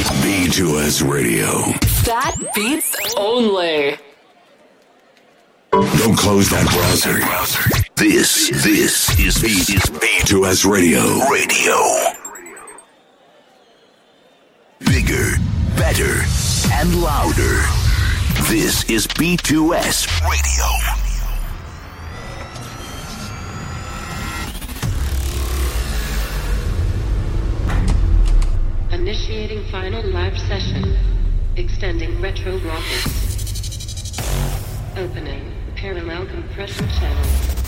B2S Radio. That beats only. Don't close that browser. This is B2S Radio. Bigger, better, and louder. This is B2S Radio. Initiating final live session. Extending retro rockets. Opening parallel compression channel.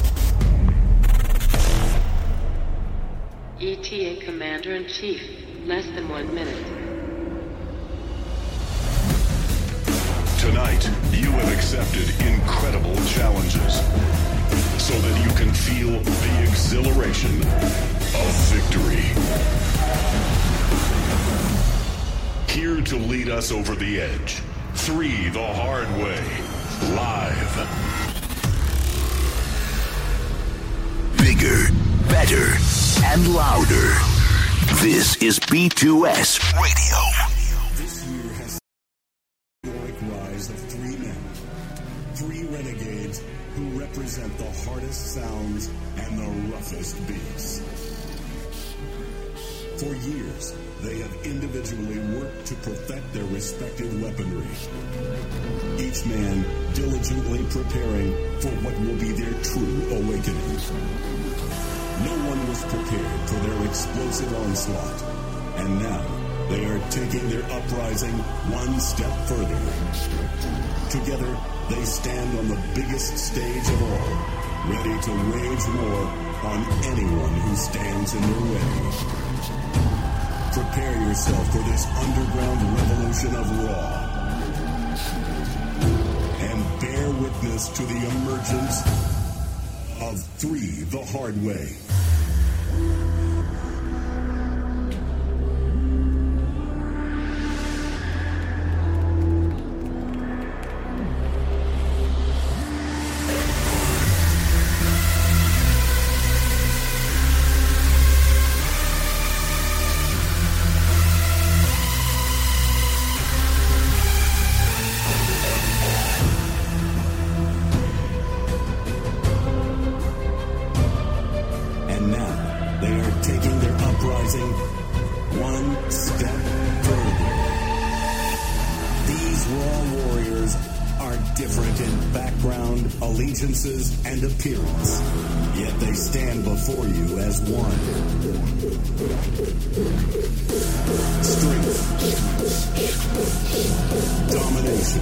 ETA Commander-in-Chief, less than 1 minute. Tonight, you have accepted incredible challenges so that you can feel the exhilaration of victory. Here to lead us over the edge, 3 the hard way, live. Bigger, better, and louder. This is B2S Radio. This year has the heroic rise of 3 men, 3 renegades who represent the hardest sounds and the roughest beats. For years, they have individually worked to perfect their respective weaponry. Each man diligently preparing for what will be their true awakening. No one was prepared for their explosive onslaught, and now they are taking their uprising one step further. Together, they stand on the biggest stage of all, ready to wage war on anyone who stands in their way. Prepare yourself for this underground revolution of Raw. And bear witness to the emergence of 3 the hard way. And appearance, yet they stand before you as one. Strength, domination,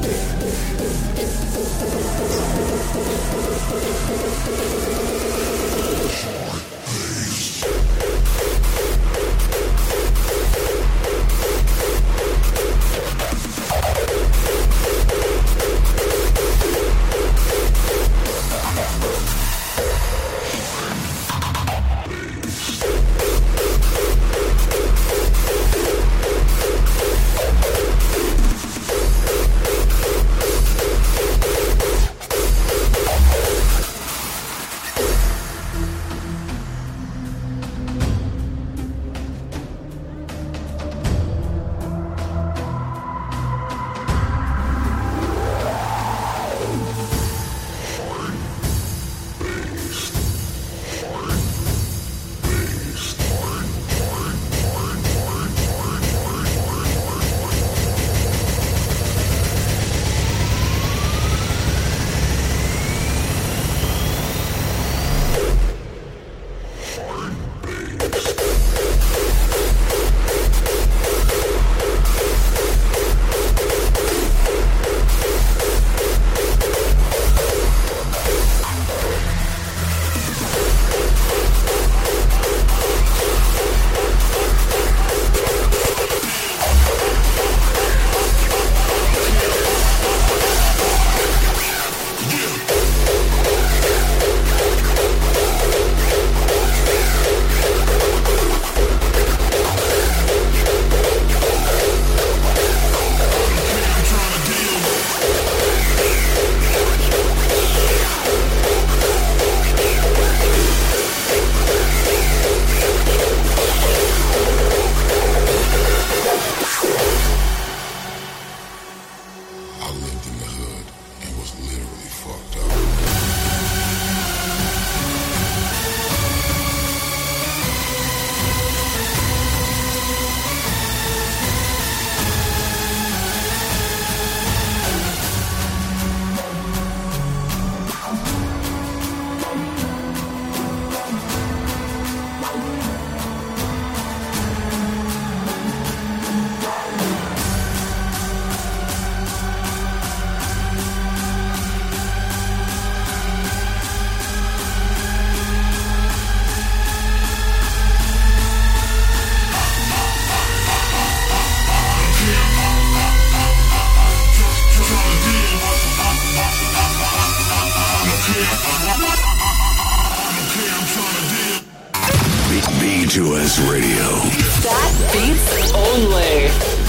B2S Radio. That beats only.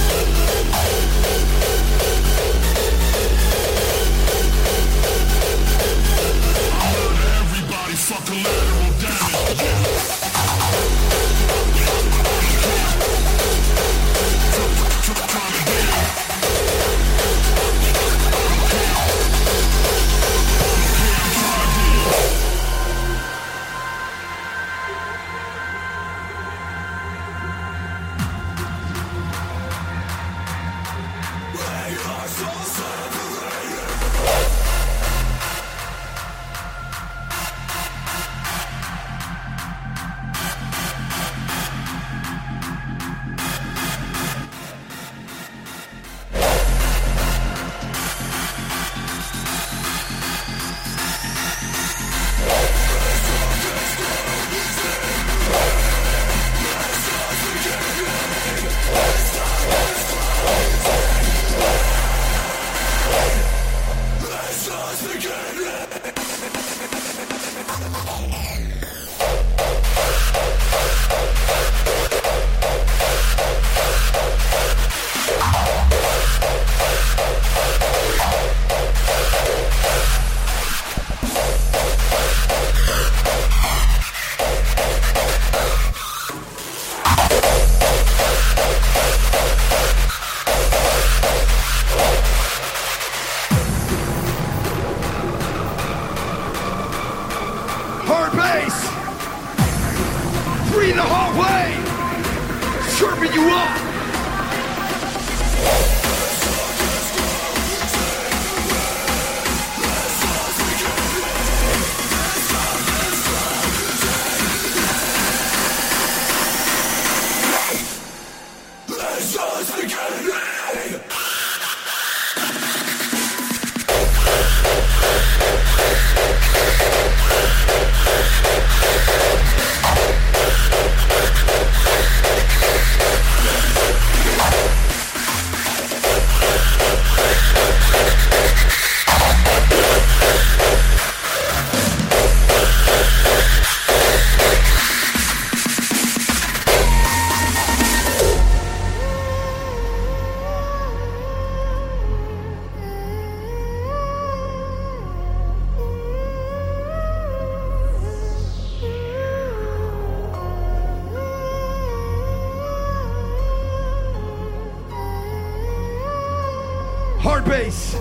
Hard bass.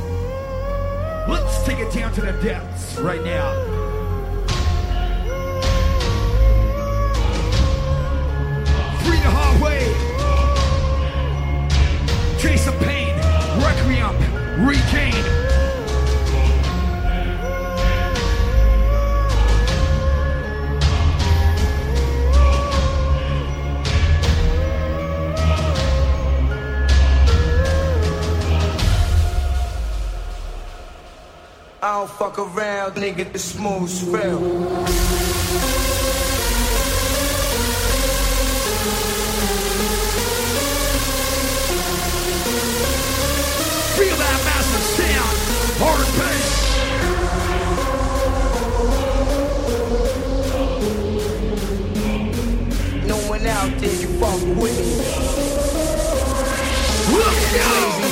Let's take it down to the depths right now. Free the highway. Chase of pain. Requiem. Regain. I don't fuck around, nigga, the smooth spell. Feel that massive sound, hard bass. No one out there can fuck with me. Look out!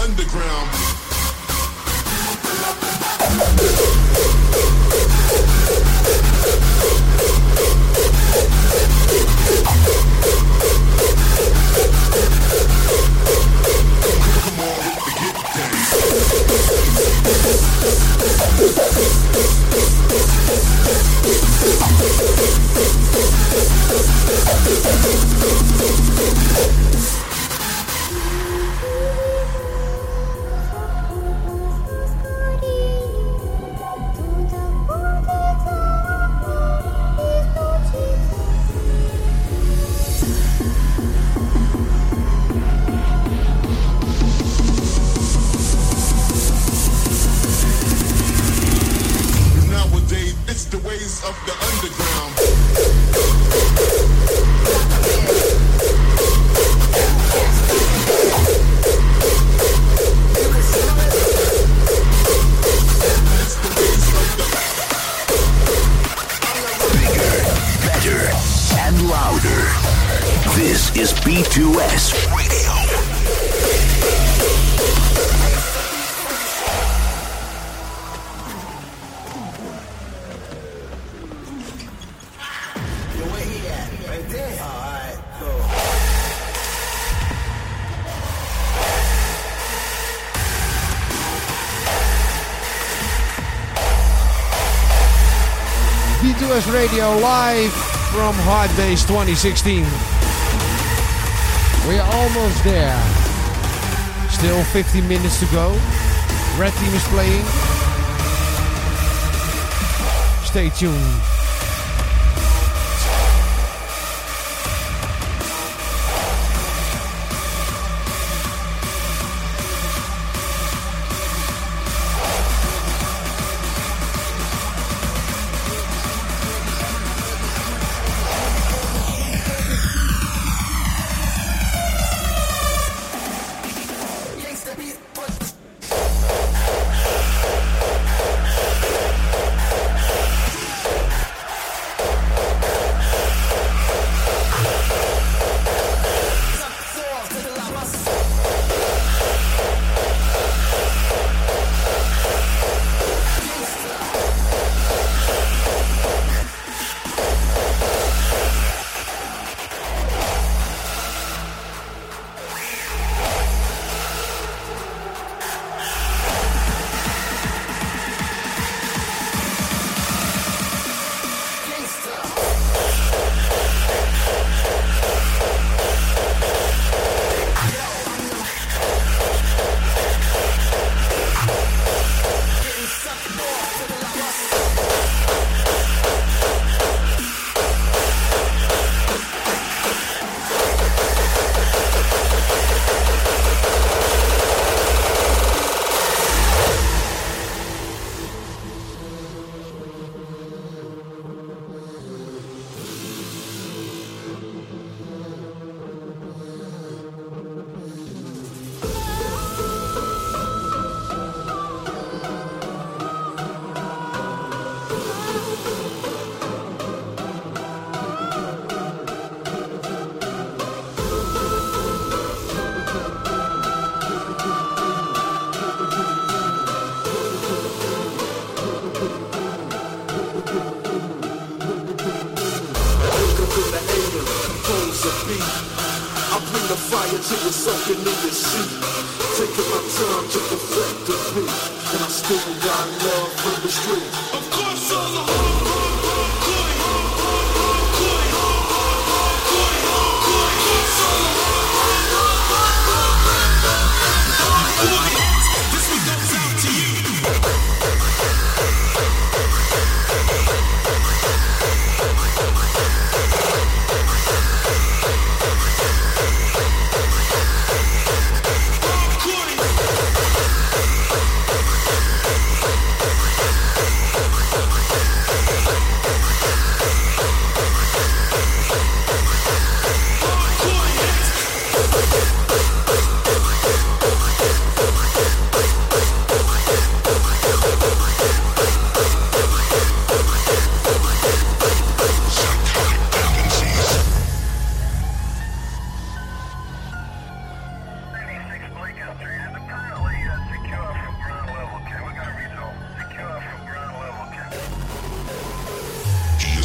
underground. Come on with the get down. Of the underground. Bigger, better, and louder. This is B2S Radio. B2S Radio live from Hardbase 2016. We are almost there. Still 15 minutes to go. Red Team is playing. Stay tuned. Till you're soaking in the sea. Taking my time to perfect the beat. And I still got love from the street. Of course all the this one goes out to you.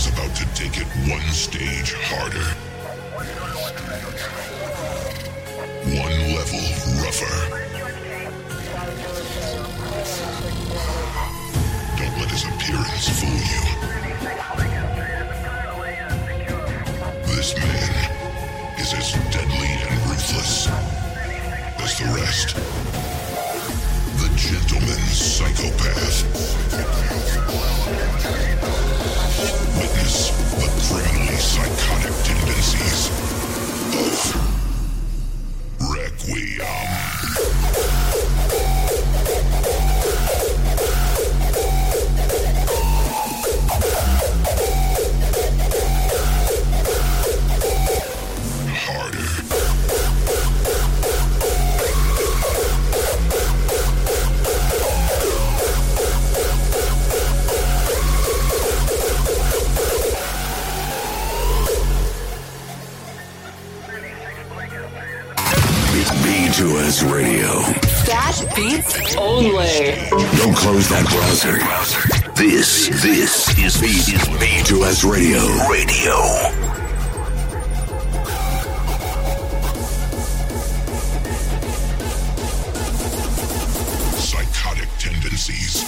is about to take it one stage harder. One level rougher. Don't let his appearance fool you. This man is as deadly and ruthless as the rest. The gentleman psychopath. Witness the criminally psychotic tendencies of Requiem. B2S Radio. That beats only. Don't close that browser. This is B2S Radio. Psychotic tendencies.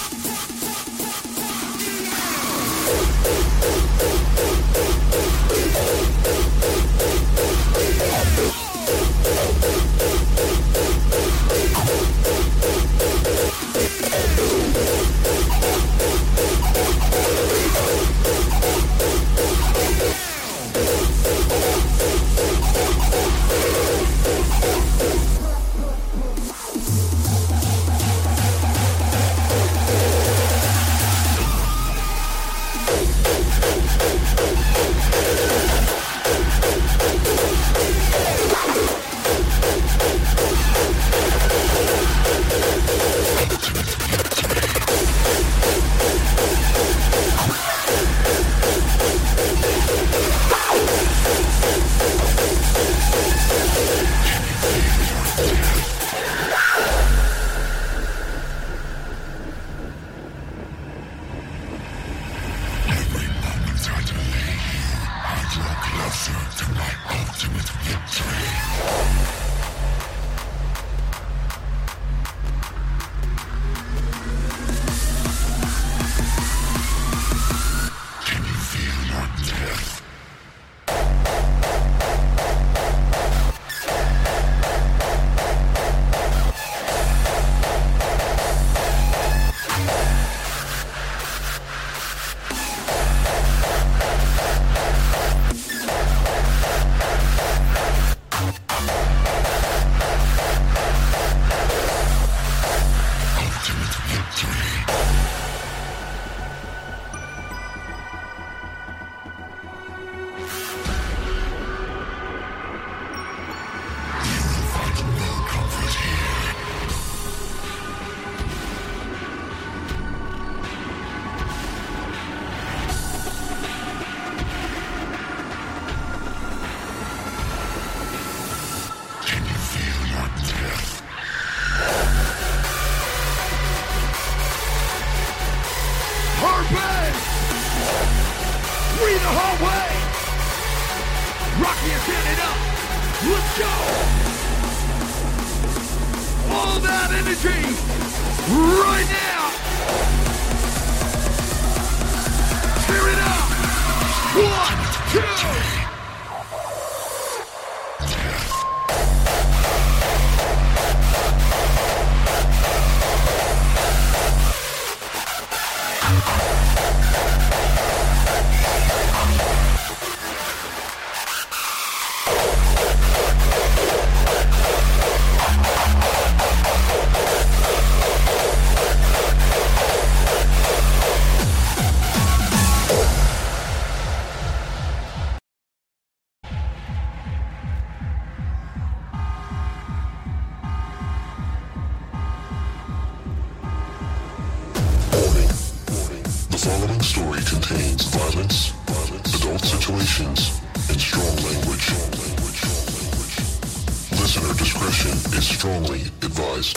Listener discretion is strongly advised.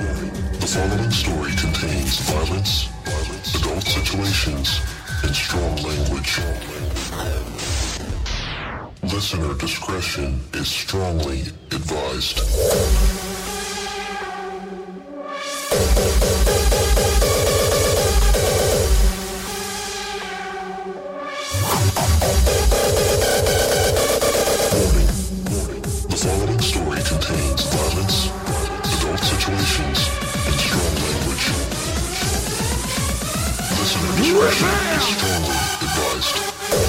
The following story contains violence, adult situations, and strong language. Listener discretion is strongly advised. Warning. The following story contains violence, adult situations, and strong language. Listener discretion is strongly advised.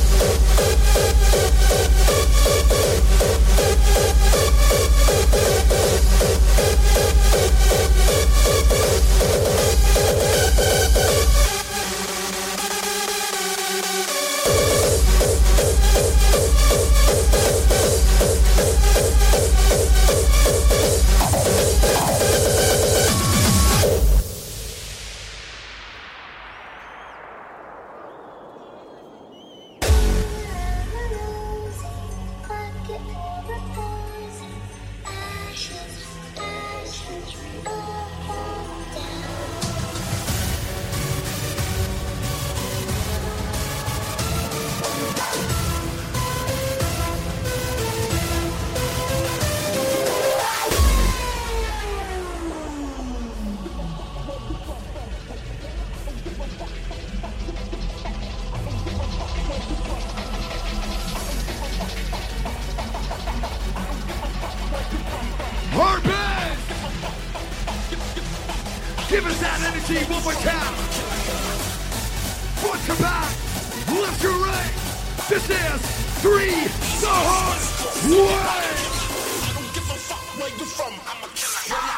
Give us that energy one more time. Front to back, left to right. This is 3 the Hard Way. I don't give a fuck where you from. I'm a killer.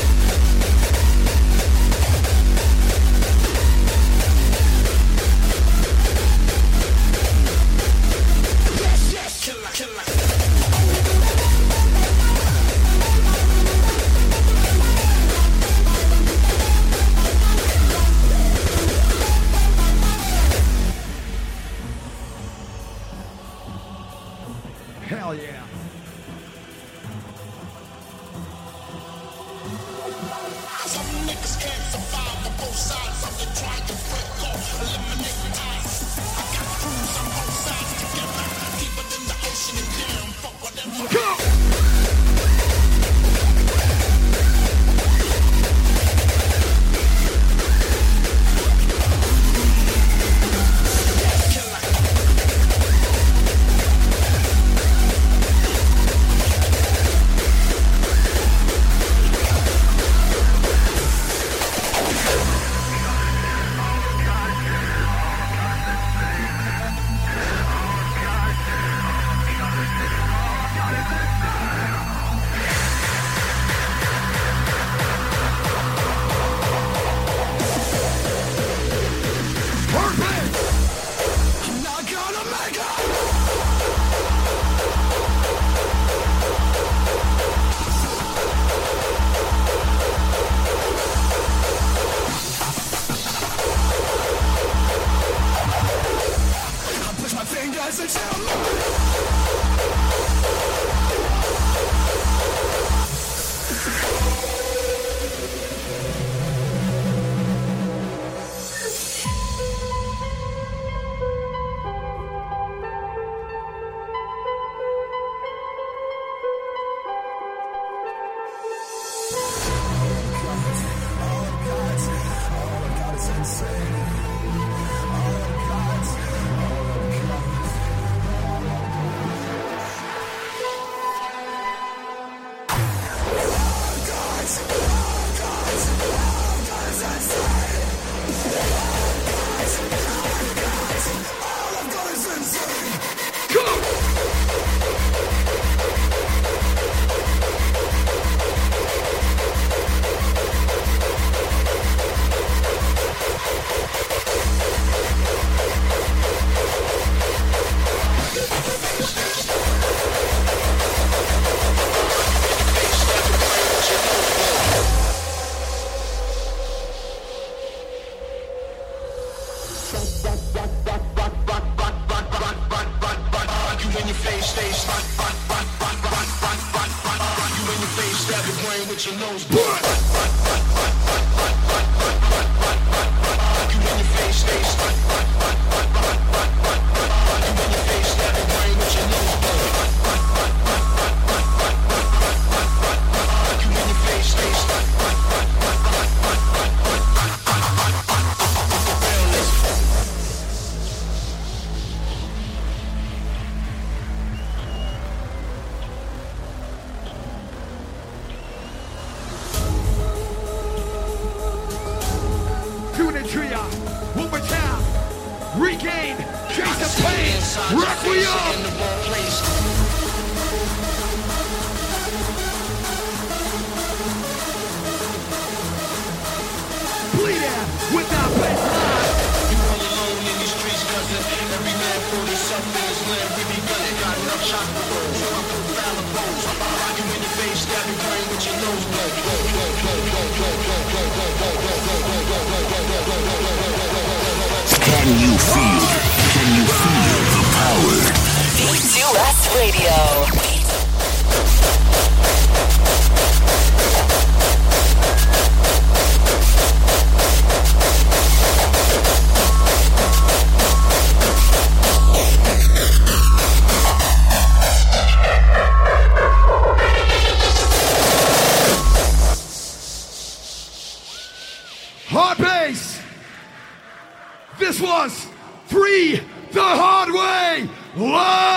Yes, killer. Hell yeah. Some niggas can't survive on both sides of the triangle. Eliminate ties. I got crews on both sides together. Deeper than the ocean and damn, fuck whatever. Go! with your nose blood. You in your face, face. You in your face, stab your brain with your nose blood. You in your face, face. One more time. Regain. Chase the pain. Requiem. Bleed out without baseline. You all alone in these streets, cousin. Every man for himself in his land. We be gunning. Got enough shot for those. I'm from Fallon Rose. You in your face, stab your brain with your nose blood. Can you feel the power? B2S Radio. Hard bass. This was Free the Hard Way. Live.